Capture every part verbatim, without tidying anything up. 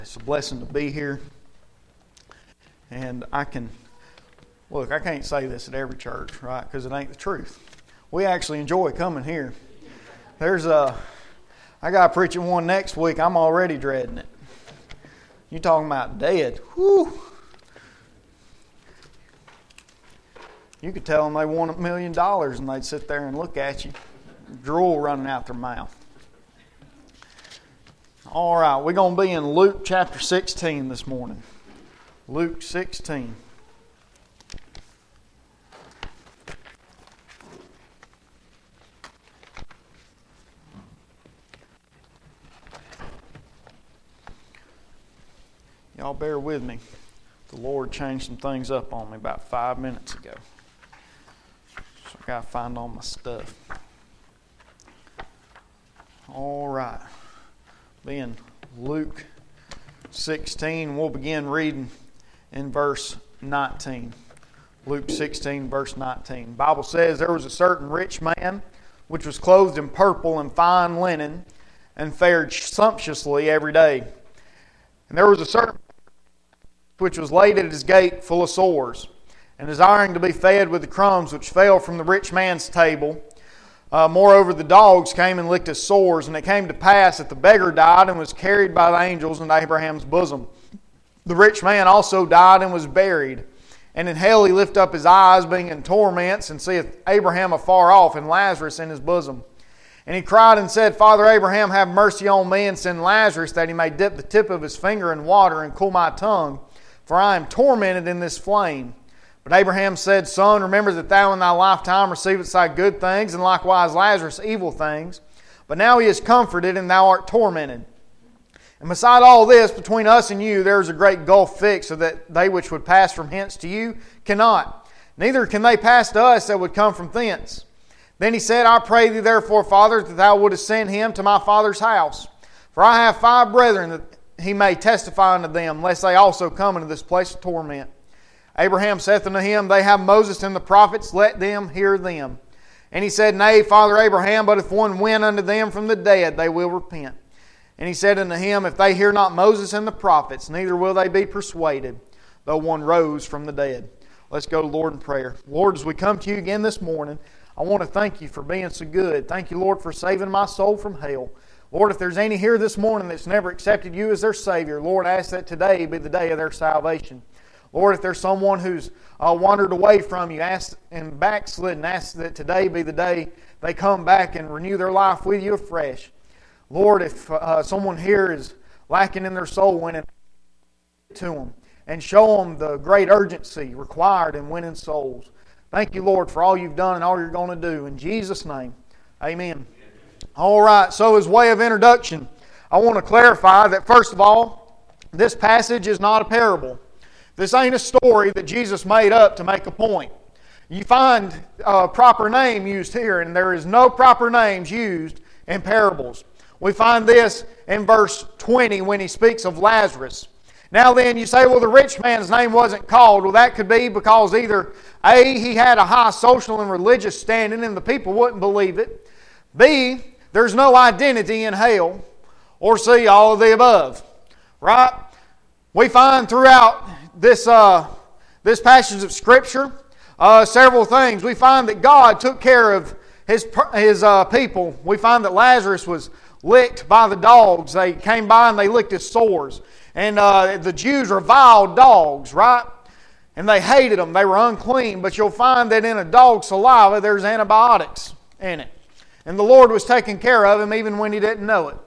It's a blessing to be here. And I can, look, I can't say this at every church, right? Because it ain't the truth. We actually enjoy coming here. There's a, I got preaching one next week. I'm already dreading it. You talking about dead. Whew. You could tell them they won a million dollars and they'd sit there and look at you, drool running out their mouth. All right, we're going to be in Luke chapter sixteen this morning. Luke sixteen. Y'all bear with me. The Lord changed some things up on me about five minutes ago. So I got to find all my stuff. All right. Being Luke sixteen, we'll begin reading in verse nineteen. Luke sixteen, verse nineteen. The Bible says, "There was a certain rich man, which was clothed in purple and fine linen, and fared sumptuously every day. And there was a certain which was laid at his gate full of sores, and desiring to be fed with the crumbs which fell from the rich man's table. Uh, moreover, the dogs came and licked his sores, and it came to pass that the beggar died and was carried by the angels into Abraham's bosom. The rich man also died and was buried. And in hell he lift up his eyes, being in torments, and seeth Abraham afar off, and Lazarus in his bosom. And he cried and said, Father Abraham, have mercy on me, and send Lazarus, that he may dip the tip of his finger in water, and cool my tongue, for I am tormented in this flame. But Abraham said, Son, remember that thou in thy lifetime receivest thy good things, and likewise Lazarus evil things. But now he is comforted, and thou art tormented. And beside all this, between us and you, there is a great gulf fixed, so that they which would pass from hence to you cannot. Neither can they pass to us that would come from thence. Then he said, I pray thee therefore, Father, that thou wouldest send him to my father's house. For I have five brethren, that he may testify unto them, lest they also come into this place of torment. Abraham saith unto him, They have Moses and the prophets, let them hear them. And he said, Nay, Father Abraham, but if one went unto them from the dead, they will repent. And he said unto him, If they hear not Moses and the prophets, neither will they be persuaded, though one rose from the dead. Let's go to the Lord in prayer. Lord, as we come to you again this morning, I want to thank you for being so good. Thank you, Lord, for saving my soul from hell. Lord, if there's any here this morning that's never accepted you as their Savior, Lord, I ask that today be the day of their salvation. Lord, if there's someone who's uh, wandered away from you ask, and backslidden, ask that today be the day they come back and renew their life with you afresh. Lord, if uh, someone here is lacking in their soul winning, to them and show them the great urgency required in winning souls. Thank you, Lord, for all you've done and all you're going to do. In Jesus' name, amen. All right, so as way of introduction, I want to clarify that first of all, this passage is not a parable. This ain't a story that Jesus made up to make a point. You find a proper name used here, and there is no proper names used in parables. We find this in verse twenty when he speaks of Lazarus. Now then, you say, well, the rich man's name wasn't called. Well, that could be because either A, he had a high social and religious standing and the people wouldn't believe it. B, there's no identity in hell. Or C, all of the above. Right? We find throughout this uh, this passage of Scripture uh, several things. We find that God took care of His, his uh, people. We find that Lazarus was licked by the dogs. They came by and they licked his sores. And uh, the Jews reviled dogs, right? And they hated them. They were unclean. But you'll find that in a dog's saliva there's antibiotics in it. And the Lord was taking care of him even when he didn't know it.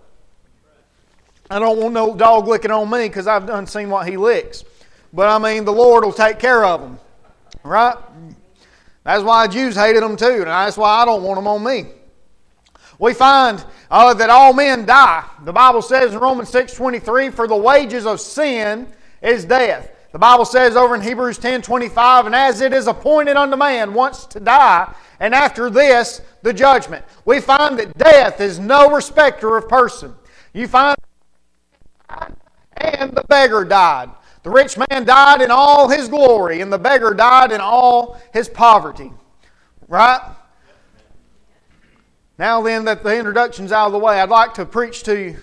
I don't want no dog licking on me because I've done seen what he licks. But I mean, the Lord will take care of them. Right? That's why Jews hated them too. And that's why I don't want them on me. We find uh, that all men die. The Bible says in Romans six twenty-three, for the wages of sin is death. The Bible says over in Hebrews ten twenty-five, and as it is appointed unto man once to die, and after this, the judgment. We find that death is no respecter of person. You find and the beggar died. The rich man died in all his glory, and the beggar died in all his poverty. Right? Now then that the introduction's out of the way, I'd like to preach to you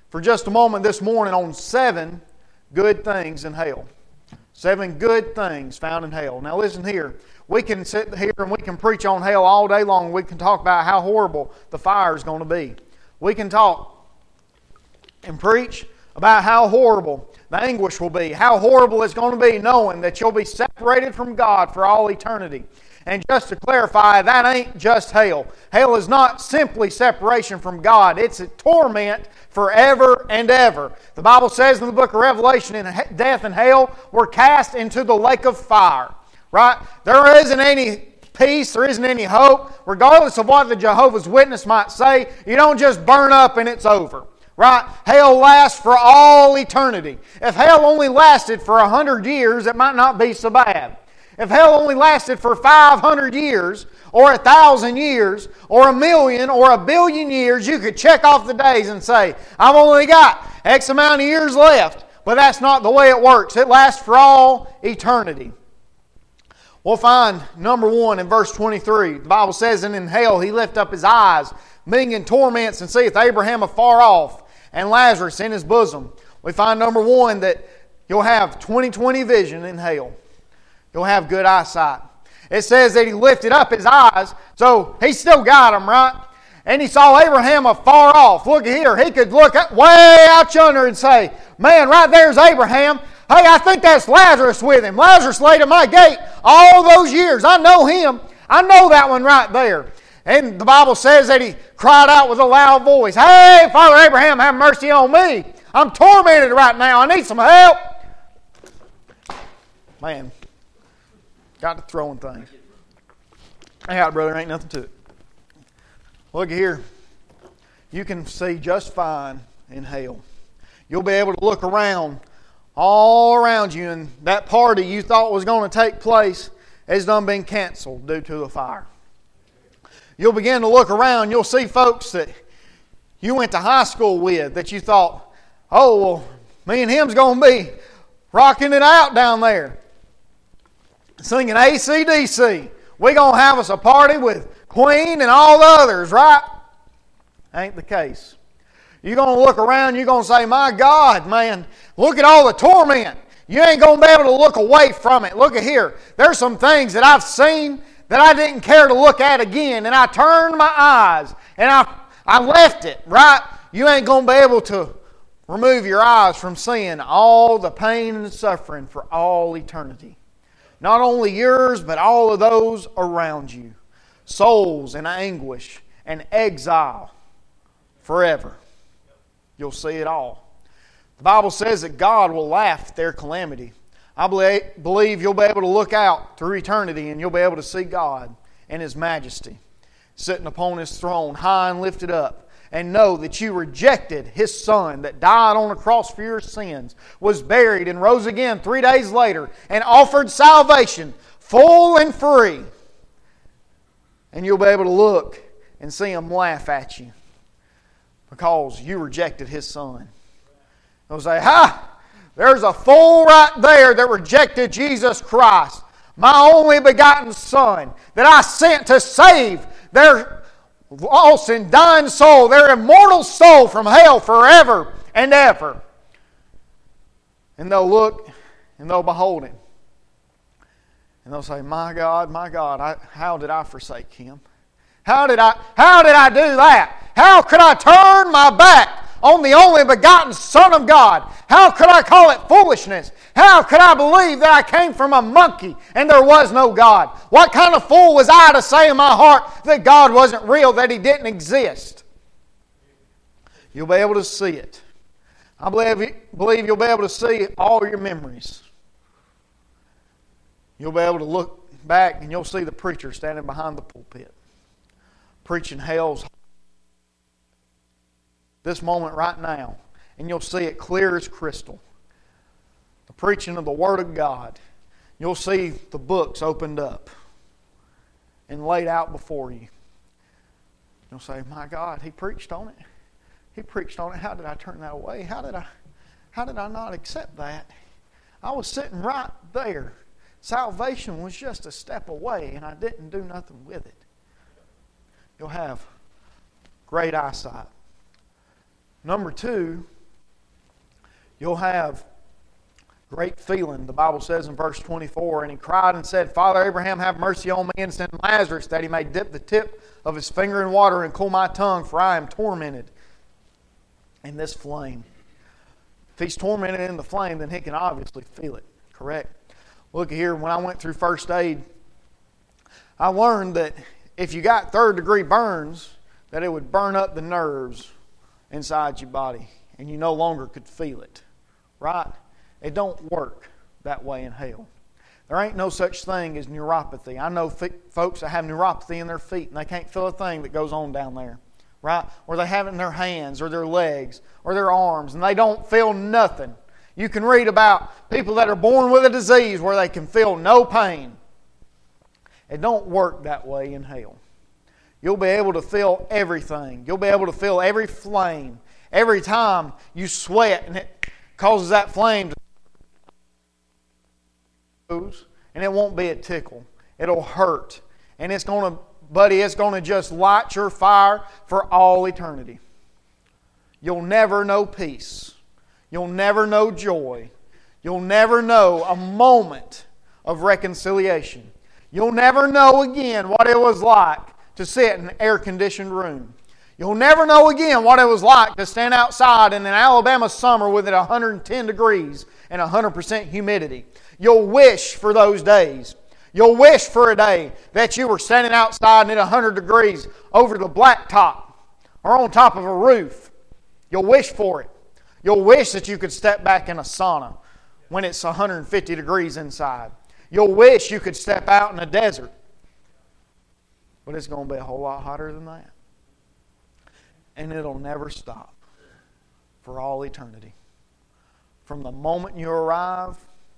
for just a moment this morning on seven good things in hell. Seven good things found in hell. Now listen here. We can sit here and we can preach on hell all day long. We can talk about how horrible the fire is going to be. We can talk and preach about how horrible the anguish will be. How horrible it's going to be knowing that you'll be separated from God for all eternity. And just to clarify, that ain't just hell. Hell is not simply separation from God. It's a torment forever and ever. The Bible says in the book of Revelation, in death and hell were cast into the lake of fire. Right? There isn't any peace, there isn't any hope. Regardless of what the Jehovah's Witness might say, you don't just burn up and it's over. Right? Hell lasts for all eternity. If hell only lasted for a hundred years, it might not be so bad. If hell only lasted for five hundred years, or a thousand years, or a million, or a billion years, you could check off the days and say, I've only got X amount of years left. But that's not the way it works. It lasts for all eternity. We'll find number one in verse twenty-three. The Bible says, and in hell he lift up his eyes, being in torments, and seeth Abraham afar off, and Lazarus in his bosom. We find number one that you'll have twenty twenty vision in hell. You'll have good eyesight. It says that he lifted up his eyes, so he still got them, right? And he saw Abraham afar off. Look here, he could look way out yonder and say, man, right there's Abraham. Hey, I think that's Lazarus with him. Lazarus laid at my gate all those years. I know him. I know that one right there. And the Bible says that he cried out with a loud voice, hey, Father Abraham, have mercy on me. I'm tormented right now. I need some help. Man, got to throwing things. I got it, brother. Ain't nothing to it. Look here. You can see just fine in hell. You'll be able to look around, all around you, and that party you thought was going to take place has done been canceled due to the fire. You'll begin to look around. You'll see folks that you went to high school with that you thought, oh, well, me and him's going to be rocking it out down there, singing A C D C. We're going to have us a party with Queen and all the others, right? Ain't the case. You're going to look around, you're going to say, my God, man, look at all the torment. You ain't going to be able to look away from it. Look at here. There's some things that I've seen that I didn't care to look at again, and I turned my eyes, and I, I left it, right? You ain't going to be able to remove your eyes from seeing all the pain and suffering for all eternity. Not only yours, but all of those around you. Souls in anguish and exile forever. You'll see it all. The Bible says that God will laugh at their calamity. I believe you'll be able to look out through eternity and you'll be able to see God in His majesty, sitting upon His throne, high and lifted up, and know that you rejected His Son that died on the cross for your sins, was buried and rose again three days later, and offered salvation full and free. And you'll be able to look and see Him laugh at you because you rejected His Son. They'll say, ha! There's a fool right there that rejected Jesus Christ, my only begotten Son, that I sent to save their lost and dying soul, their immortal soul from hell forever and ever. And they'll look and they'll behold Him. And they'll say, my God, my God, I, how did I forsake Him? How did I, how did I do that? How could I turn my back on the only begotten Son of God? How could I call it foolishness? How could I believe that I came from a monkey and there was no God? What kind of fool was I to say in my heart that God wasn't real, that He didn't exist? You'll be able to see it. I believe, believe you'll be able to see all your memories. You'll be able to look back and you'll see the preacher standing behind the pulpit, preaching hell's this moment right now, and you'll see it clear as crystal. The preaching of the Word of God. You'll see the books opened up and laid out before you. You'll say, my God, he preached on it. He preached on it. How did I turn that away? How did I, how did I not accept that? I was sitting right there. Salvation was just a step away, and I didn't do nothing with it. You'll have great eyesight. Number two, You'll have great feeling. The Bible says in verse twenty-four, and he cried and said, Father Abraham, have mercy on me, and send Lazarus, that he may dip the tip of his finger in water and cool my tongue, for I am tormented in this flame. If he's tormented in the flame, then he can obviously feel it, correct? Look here, when I went through first aid, I learned that if you got third degree burns, that it would burn up the nerves inside your body, and you no longer could feel it, right? It don't work that way in hell. There ain't no such thing as neuropathy. I know f- folks that have neuropathy in their feet, and they can't feel a thing that goes on down there, right? Or they have it in their hands or their legs or their arms, and they don't feel nothing. You can read about people that are born with a disease where they can feel no pain. It don't work that way in hell. You'll be able to feel everything. You'll be able to feel every flame. Every time you sweat, and it causes that flame to and it won't be a tickle. It'll hurt. And it's going to, buddy, it's going to just light your fire for all eternity. You'll never know peace. You'll never know joy. You'll never know a moment of reconciliation. You'll never know again what it was like to sit in an air-conditioned room. You'll never know again what it was like to stand outside in an Alabama summer with it one hundred ten degrees and one hundred percent humidity. You'll wish for those days. You'll wish for a day that you were standing outside and at one hundred degrees over the blacktop or on top of a roof. You'll wish for it. You'll wish that you could step back in a sauna when it's one hundred fifty degrees inside. You'll wish you could step out in a desert. But it's going to be a whole lot hotter than that. And it'll never stop for all eternity. From the moment you arrive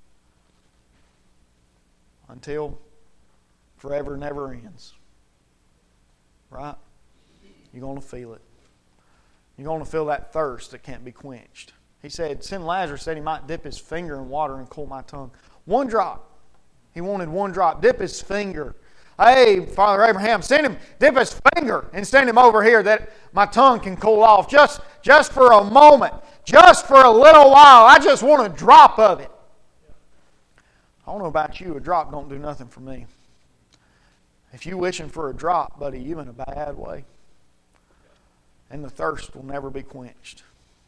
until forever never ends. Right? You're going to feel it. You're going to feel that thirst that can't be quenched. He said, send Lazarus, said he might dip his finger in water and cool my tongue. One drop. He wanted one drop. Dip his finger. Hey, Father Abraham, send him, dip his finger and send him over here that my tongue can cool off. Just, just for a moment. Just for a little while. I just want a drop of it. I don't know about you. A drop don't do nothing for me. If you're wishing for a drop, buddy, you're in a bad way. And the thirst will never be quenched.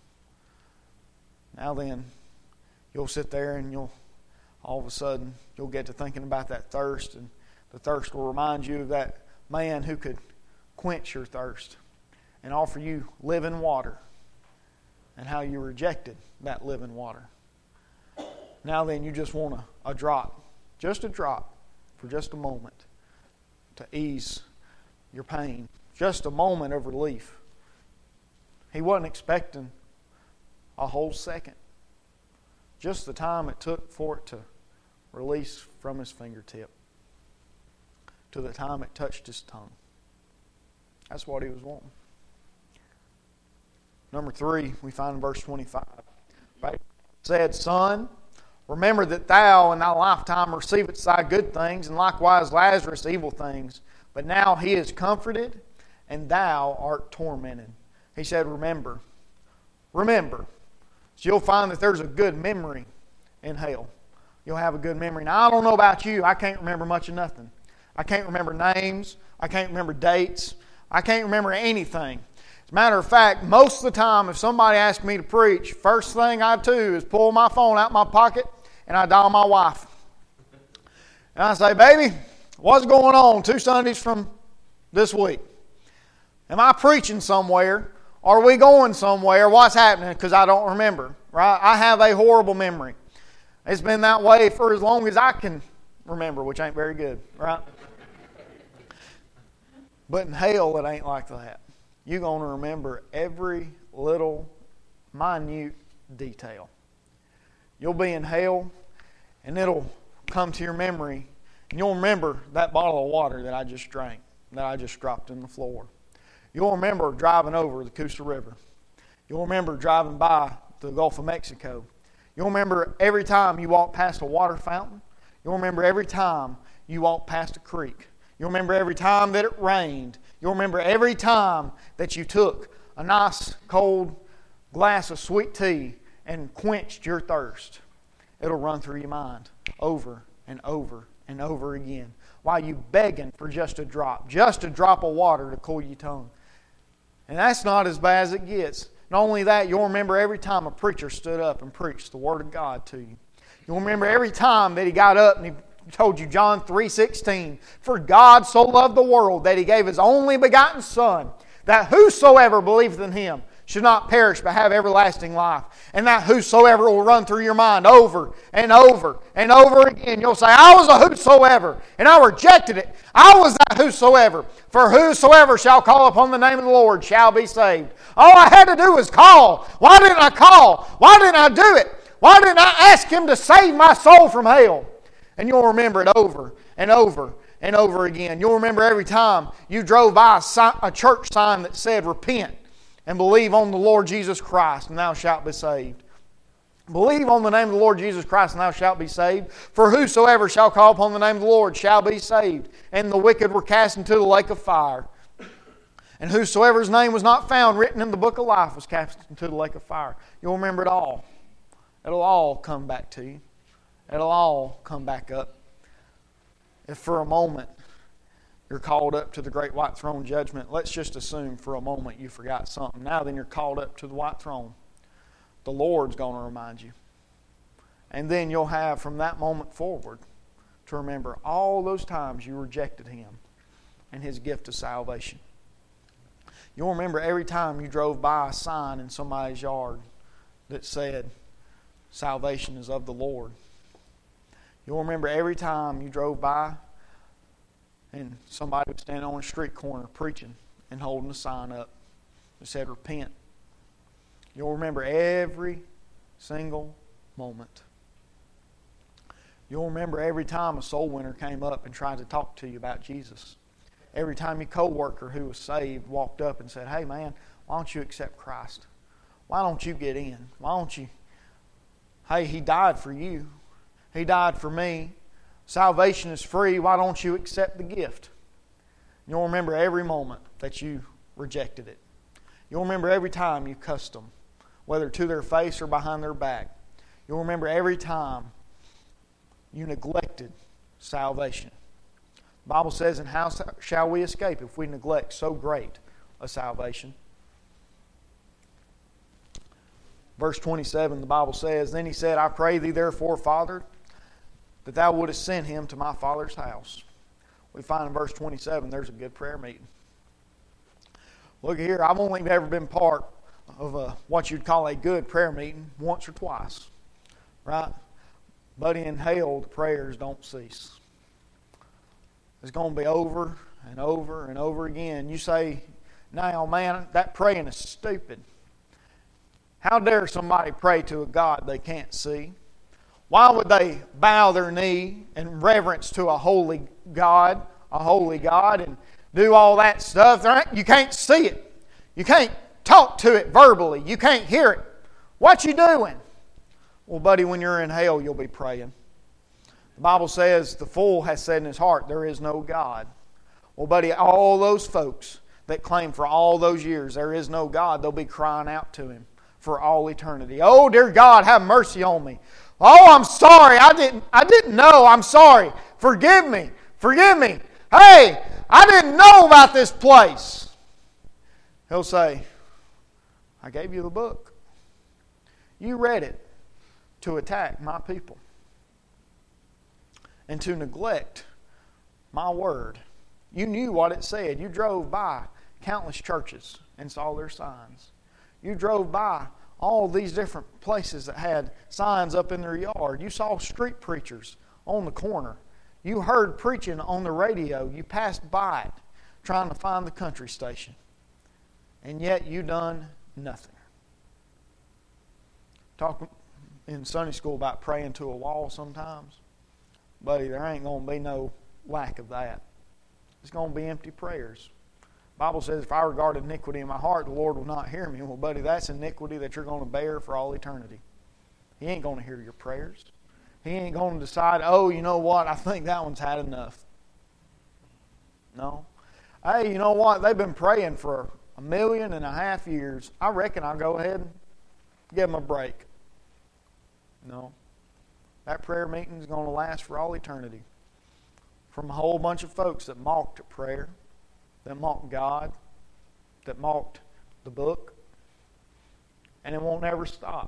Now then, you'll sit there and you'll, all of a sudden, you'll get to thinking about that thirst, and the thirst will remind you of that man who could quench your thirst and offer you living water, and how you rejected that living water. Now then, you just want a, a drop, just a drop for just a moment to ease your pain, just a moment of relief. He wasn't expecting a whole second. Just the time it took for it to release from his fingertip to the time it touched his tongue. That's what he was wanting. Number three, we find in verse twenty-five. Right? It said, Son, remember that thou in thy lifetime receivest thy good things, and likewise Lazarus evil things. But now he is comforted, and thou art tormented. He said, remember. Remember. So you'll find that there's a good memory in hell. You'll have a good memory. Now, I don't know about you. I can't remember much of nothing. I can't remember names. I can't remember dates. I can't remember anything. As a matter of fact, most of the time, if somebody asks me to preach, first thing I do is pull my phone out my pocket and I dial my wife. And I say, baby, what's going on two Sundays from this week? Am I preaching somewhere? Are we going somewhere? What's happening? Because I don't remember, right? I have a horrible memory. It's been that way for as long as I can remember, which ain't very good, right? But in hell, it ain't like that. You're going to remember every little minute detail. You'll be in hell, and it'll come to your memory, and you'll remember that bottle of water that I just drank, that I just dropped in the floor. You'll remember driving over the Coosa River. You'll remember driving by the Gulf of Mexico. You'll remember every time you walk past a water fountain. You'll remember every time you walk past a creek. You'll remember every time that it rained. You'll remember every time that you took a nice cold glass of sweet tea and quenched your thirst, it'll run through your mind over and over and over again while you begging for just a drop, just a drop of water to cool your tongue. And that's not as bad as it gets. Not only that, you'll remember every time a preacher stood up and preached the Word of God to you. You'll remember every time that he got up and he told you John three sixteen, for God so loved the world that He gave His only begotten Son, that whosoever believeth in Him should not perish but have everlasting life. And that whosoever will run through your mind over and over and over again. You'll say, I was a whosoever, and I rejected it. I was that whosoever. For whosoever shall call upon the name of the Lord shall be saved. All I had to do was call. Why didn't I call? Why didn't I do it? Why didn't I ask Him to save my soul from hell? And you'll remember it over and over and over again. You'll remember every time you drove by a, sign, a church sign that said, repent and believe on the Lord Jesus Christ, and thou shalt be saved. Believe on the name of the Lord Jesus Christ, and thou shalt be saved. For whosoever shall call upon the name of the Lord shall be saved. And the wicked were cast into the lake of fire. And whosoever's name was not found written in the book of life was cast into the lake of fire. You'll remember it all. It'll all come back to you. It'll all come back up. If for a moment you're called up to the great white throne judgment, let's just assume for a moment you forgot something. Now then you're called up to the white throne. The Lord's going to remind you. And then you'll have from that moment forward to remember all those times you rejected Him and His gift of salvation. You'll remember every time you drove by a sign in somebody's yard that said, salvation is of the Lord. You'll remember every time you drove by and somebody was standing on a street corner preaching and holding a sign up that said, repent. You'll remember every single moment. You'll remember every time a soul winner came up and tried to talk to you about Jesus. Every time your co-worker who was saved walked up and said, hey man, why don't you accept Christ? Why don't you get in? Why don't you? Hey, He died for you. He died for me. Salvation is free. Why don't you accept the gift? You'll remember every moment that you rejected it. You'll remember every time you cussed them, whether to their face or behind their back. You'll remember every time you neglected salvation. The Bible says, and how shall we escape if we neglect so great a salvation? Verse twenty-seven, the Bible says, then He said, I pray thee therefore, Father, that thou wouldest send him to my father's house. We find in verse twenty-seven, there's a good prayer meeting. Look here, I've only ever been part of a, what you'd call a good prayer meeting once or twice. Right? But in hell, the prayers don't cease. It's going to be over and over and over again. You say, now, man, that praying is stupid. How dare somebody pray to a God they can't see? Why would they bow their knee in reverence to a holy God, a holy God, and do all that stuff? You can't see it. You can't talk to it verbally. You can't hear it. What you doing? Well, buddy, when you're in hell, you'll be praying. The Bible says, the fool has said in his heart, there is no God. Well, buddy, all those folks that claim for all those years there is no God, they'll be crying out to Him for all eternity. Oh, dear God, have mercy on me. Oh, I'm sorry. I didn't, I didn't know. I'm sorry. Forgive me. Forgive me. Hey, I didn't know about this place. He'll say, I gave you the book. You read it to attack my people and to neglect my word. You knew what it said. You drove by countless churches and saw their signs. You drove by all these different places that had signs up in their yard. You saw street preachers on the corner. You heard preaching on the radio. You passed by it trying to find the country station. And yet you done nothing. Talk in Sunday school about praying to a wall sometimes. Buddy, there ain't going to be no lack of that. It's going to be empty prayers. The Bible says, if I regard iniquity in my heart, the Lord will not hear me. Well, buddy, that's iniquity that you're going to bear for all eternity. He ain't going to hear your prayers. He ain't going to decide, oh, you know what, I think that one's had enough. No. Hey, you know what, they've been praying for a million and a half years. I reckon I'll go ahead and give them a break. No. That prayer meeting is going to last for all eternity. From a whole bunch of folks that mocked at prayer, that mocked God, that mocked the book, and it won't ever stop.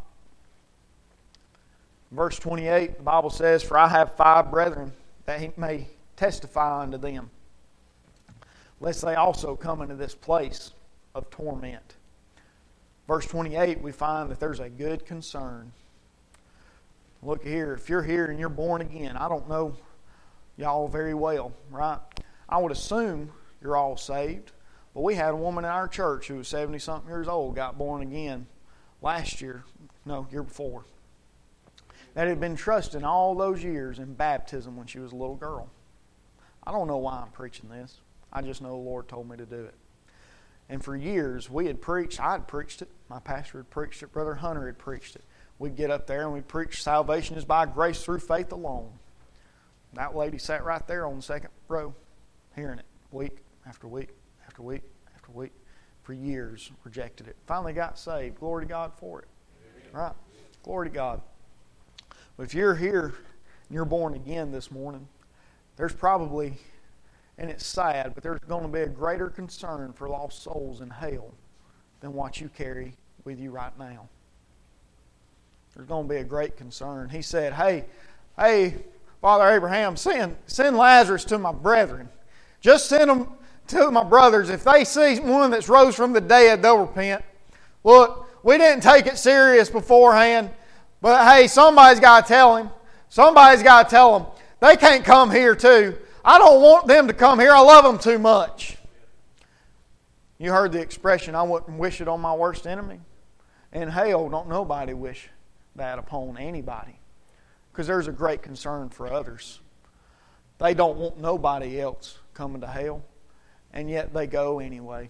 Verse twenty-eight, the Bible says, "For I have five brethren, that he may testify unto them, lest they also come into this place of torment." Verse twenty-eight, we find that there's a good concern. Look here, if you're here and you're born again, I don't know y'all very well, right? I would assume you're all saved. But we had a woman in our church who was seventy-something years old, got born again last year, no, year before, that had been trusting all those years in baptism when she was a little girl. I don't know why I'm preaching this. I just know the Lord told me to do it. And for years, we had preached, I had preached it, my pastor had preached it, Brother Hunter had preached it. We'd get up there and we'd preach salvation is by grace through faith alone. That lady sat right there on the second row, hearing it week after week after week after week for years, rejected it. Finally got saved. Glory to God for it. Right? Glory to God. But if you're here and you're born again this morning, there's probably, and it's sad, but there's going to be a greater concern for lost souls in hell than what you carry with you right now. There's going to be a great concern. He said, hey, hey, Father Abraham, send, send Lazarus to my brethren. Just send them to my brothers. If they see one that's rose from the dead, they'll repent. Look, we didn't take it serious beforehand, but hey, somebody's got to tell him. Somebody's got to tell them. They can't come here too. I don't want them to come here. I love them too much. You heard the expression, I wouldn't wish it on my worst enemy. In hell, don't nobody wish that upon anybody. Because there's a great concern for others. They don't want nobody else coming to hell, and yet they go anyway.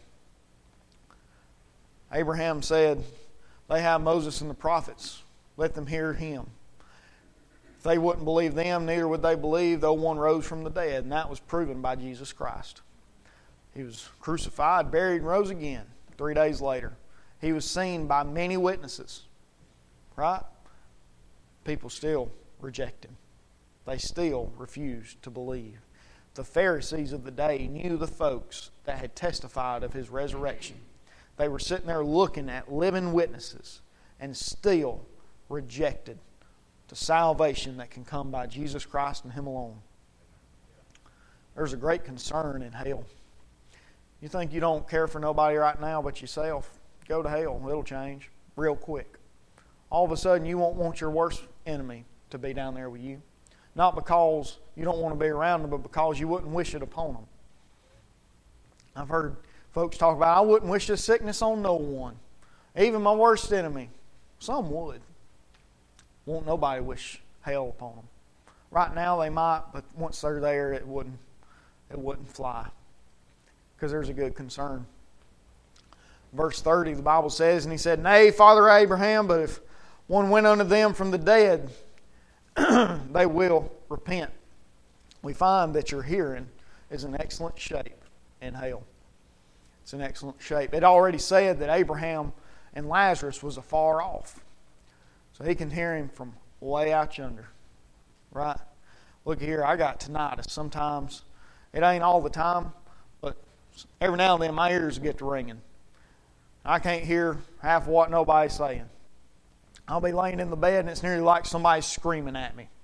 Abraham said, they have Moses and the prophets. Let them hear him. If they wouldn't believe them, neither would they believe though one rose from the dead. And that was proven by Jesus Christ. He was crucified, buried, and rose again three days later. He was seen by many witnesses. Right? People still reject him. They still refuse to believe. The Pharisees of the day knew the folks that had testified of his resurrection. They were sitting there looking at living witnesses and still rejected the salvation that can come by Jesus Christ and Him alone. There's a great concern in hell. You think you don't care for nobody right now but yourself? Go to hell. It'll change real quick. All of a sudden you won't want your worst enemy to be down there with you. Not because you don't want to be around them, but because you wouldn't wish it upon them. I've heard folks talk about, I wouldn't wish this sickness on no one. Even my worst enemy. Some would. Won't nobody wish hell upon them. Right now they might, but once they're there, it wouldn't, it wouldn't fly. Because there's a good concern. Verse thirty, the Bible says, and he said, Nay, Father Abraham, but if one went unto them from the dead, they will repent. We find that your hearing is in excellent shape in hell. It's in excellent shape. It already said that Abraham and Lazarus was afar off. So he can hear him from way out yonder. Right? Look here, I got tinnitus. Sometimes, it ain't all the time, but every now and then my ears get to ringing. I can't hear half of what nobody's saying. I'll be laying in the bed and it's nearly like somebody's screaming at me.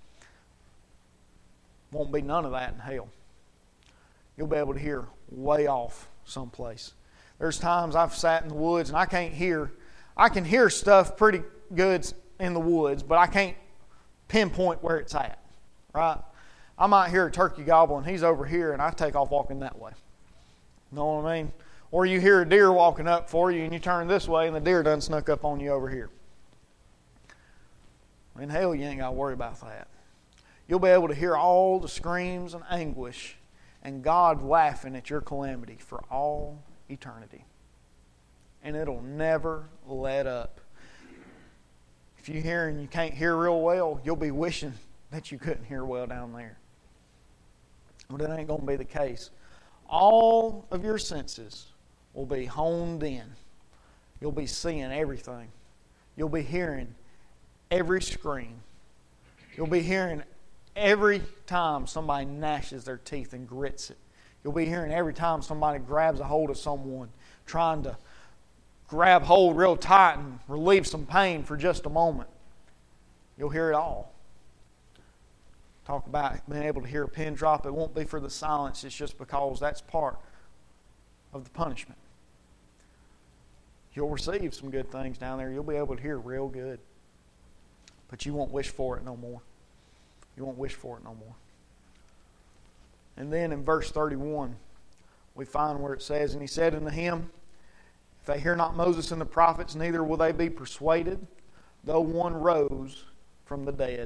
Won't be none of that in hell. You'll be able to hear way off someplace. There's times I've sat in the woods and I can't hear. I can hear stuff pretty good in the woods, but I can't pinpoint where it's at. Right? I might hear a turkey gobbling. He's over here and I take off walking that way. Know what I mean? Or you hear a deer walking up for you and you turn this way and the deer done snuck up on you over here. In hell, you ain't got to worry about that. You'll be able to hear all the screams and anguish and God laughing at your calamity for all eternity. And it'll never let up. If you hear and you can't hear real well, you'll be wishing that you couldn't hear well down there. But that ain't going to be the case. All of your senses will be honed in. You'll be seeing everything. You'll be hearing every scream You'll be hearing every time somebody gnashes their teeth and grits it. You'll be hearing every time somebody grabs a hold of someone, trying to grab hold real tight and relieve some pain for just a moment. You'll hear it all. Talk about being able to hear a pin drop. It won't be for the silence. It's just because that's part of the punishment. You'll receive some good things down there. You'll be able to hear real good. But you won't wish for it no more. You won't wish for it no more. And then in verse thirty-one, we find where it says, "And he said unto him, If they hear not Moses and the prophets, neither will they be persuaded, though one rose from the dead."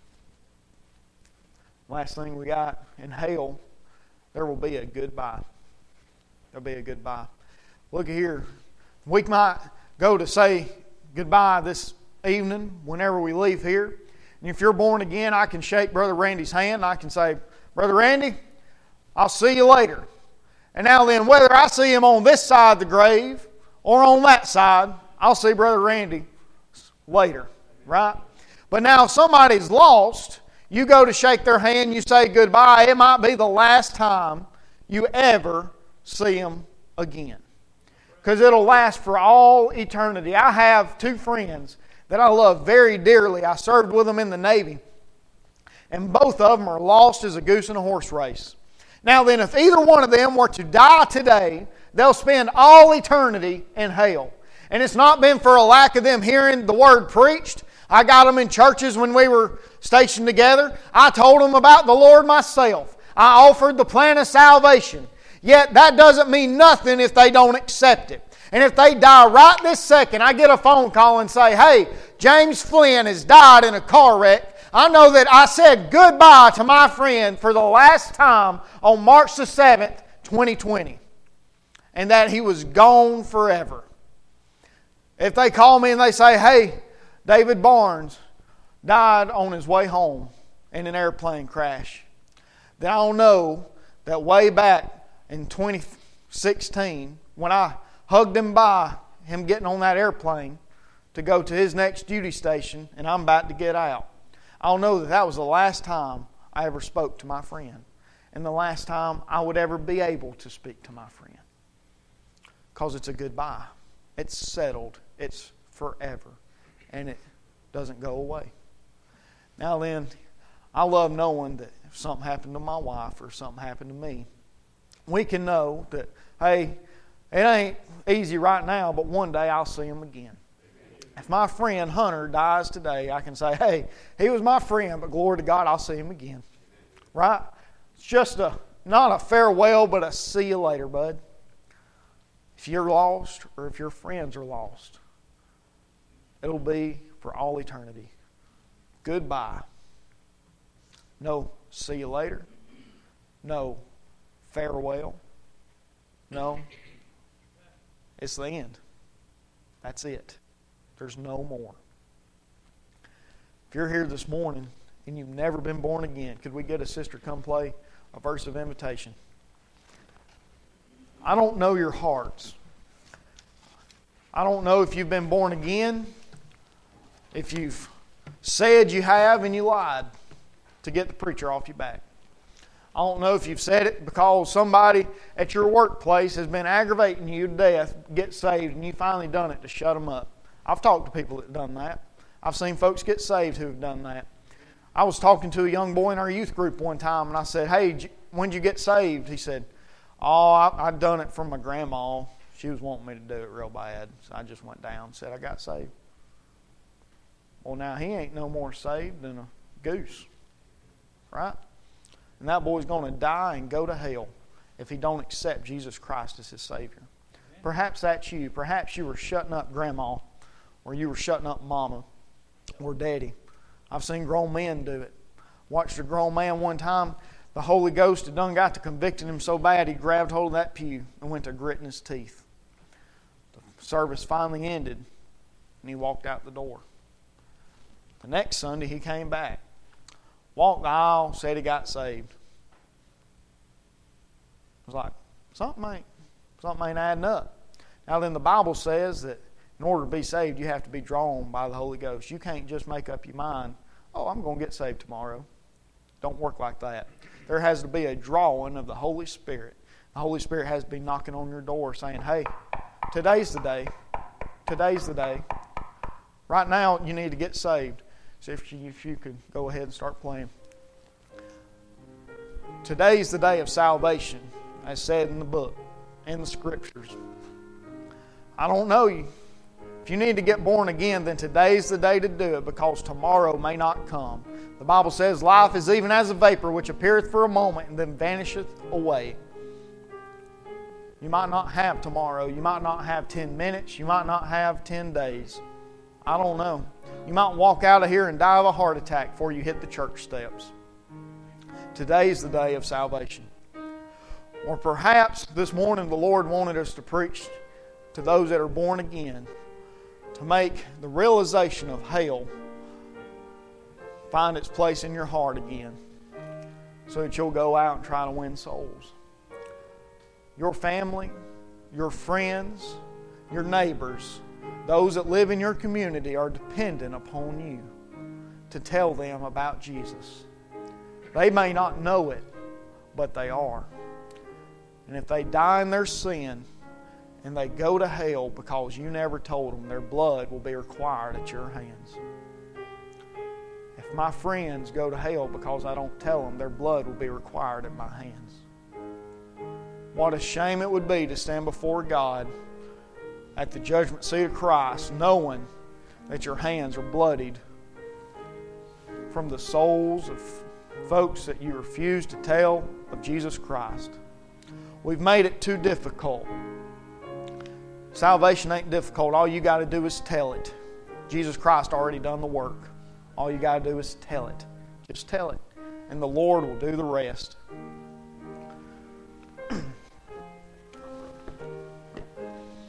Last thing we got, in hell, there will be a goodbye. There'll be a goodbye. Look here. We might go to say goodbye this evening whenever we leave here. And if you're born again, I can shake Brother Randy's hand. I can say, "Brother Randy, I'll see you later." And now then, whether I see him on this side of the grave or on that side, I'll see Brother Randy later, right? But now if somebody's lost, you go to shake their hand, you say goodbye, it might be the last time you ever see them again. Because it'll last for all eternity. I have two friends that I love very dearly. I served with them in the Navy. And both of them are lost as a goose in a horse race. Now then, if either one of them were to die today, they'll spend all eternity in hell. And it's not been for a lack of them hearing the word preached. I got them in churches when we were stationed together. I told them about the Lord myself. I offered the plan of salvation. Yet that doesn't mean nothing if they don't accept it. And if they die right this second, I get a phone call and say, "Hey, James Flynn has died in a car wreck." I know that I said goodbye to my friend for the last time on March the seventh, twenty twenty. And that he was gone forever. If they call me and they say, "Hey, David Barnes died on his way home in an airplane crash," then I'll know that way back in twenty sixteen, when I hugged him by him getting on that airplane to go to his next duty station and I'm about to get out, I'll know that that was the last time I ever spoke to my friend and the last time I would ever be able to speak to my friend. Because it's a goodbye. It's settled. It's forever. And it doesn't go away. Now then, I love knowing that if something happened to my wife or something happened to me, we can know that, hey, it ain't easy right now, but one day I'll see him again. If my friend Hunter dies today, I can say, "Hey, he was my friend, but glory to God, I'll see him again." Right? It's just a, not a farewell, but a see you later, bud. If you're lost or if your friends are lost, it'll be for all eternity. Goodbye. No see you later. No farewell. No. It's the end. That's it. There's no more. If you're here this morning and you've never been born again, could we get a sister come play a verse of invitation? I don't know your hearts. I don't know if you've been born again, if you've said you have and you lied to get the preacher off your back. I don't know if you've said it because somebody at your workplace has been aggravating you to death, get saved, and you finally done it to shut them up. I've talked to people that have done that. I've seen folks get saved who have done that. I was talking to a young boy in our youth group one time, and I said, "Hey, when did you get saved?" He said, "Oh, I, I done it from my grandma. She was wanting me to do it real bad, so I just went down and said I got saved." Well, now he ain't no more saved than a goose, right? And that boy's going to die and go to hell if he don't accept Jesus Christ as his Savior. Perhaps that's you. Perhaps you were shutting up grandma, or you were shutting up mama or daddy. I've seen grown men do it. Watched a grown man one time. The Holy Ghost had done got to convicting him so bad he grabbed hold of that pew and went to gritting his teeth. The service finally ended and he walked out the door. The next Sunday he came back. Walked the aisle, said he got saved. I was like, something ain't, something ain't adding up. Now then the Bible says that in order to be saved, you have to be drawn by the Holy Ghost. You can't just make up your mind oh, I'm going to get saved tomorrow. Don't work like that. There has to be a drawing of the Holy Spirit. The Holy Spirit has to be knocking on your door saying, hey, today's the day. Today's the day. Right now, you need to get saved. So if you, if you could go ahead and start playing. Today's the day of salvation, as said in the book, in the Scriptures. I don't know you. If you need to get born again, then today's the day to do it, because tomorrow may not come. The Bible says, life is even as a vapor which appeareth for a moment and then vanisheth away. You might not have tomorrow. You might not have ten minutes. You might not have ten days. I don't know. You might walk out of here and die of a heart attack before you hit the church steps. Today's the day of salvation. Or perhaps this morning the Lord wanted us to preach to those that are born again, to make the realization of hell find its place in your heart again, so that you'll go out and try to win souls. Your family, your friends, your neighbors, those that live in your community are dependent upon you to tell them about Jesus. They may not know it, but they are. And if they die in their sin and they go to hell because you never told them, their blood will be required at your hands. If my friends go to hell because I don't tell them, their blood will be required at my hands. What a shame it would be to stand before God at the judgment seat of Christ, knowing that your hands are bloodied from the souls of folks that you refuse to tell of Jesus Christ. We've made it too difficult. Salvation ain't difficult. All you got to do is tell it. Jesus Christ already done the work. All you got to do is tell it. Just tell it. And the Lord will do the rest.